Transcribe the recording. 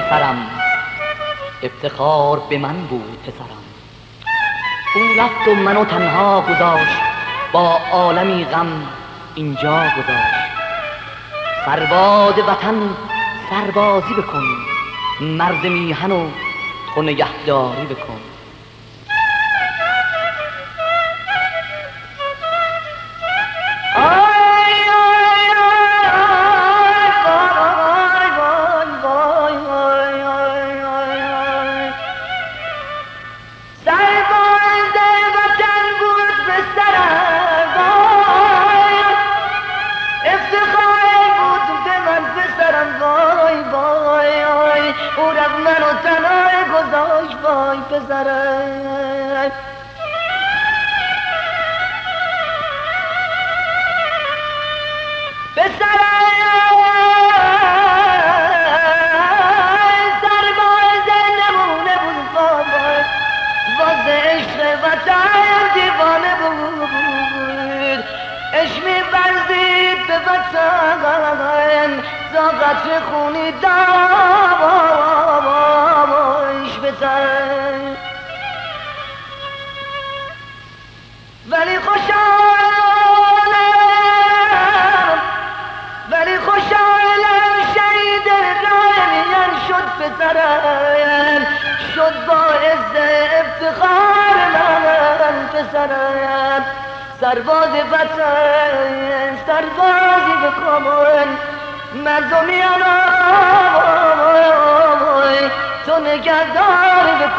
سرم، افتخار به من بود پسرم. او رفت و منو تنها گذاشت، با عالمی غم اینجا گذاشت. سرباز وطن سربازی بکن، مرد میهن و تو نگهداری بکن. قطر خونی داش بزن، ولی خوشحالم شهید راه میان شد پسرم، شد باعث افتخار من پسرم. سرباز وطن سربازی بکن، مردمیان تو نگهداری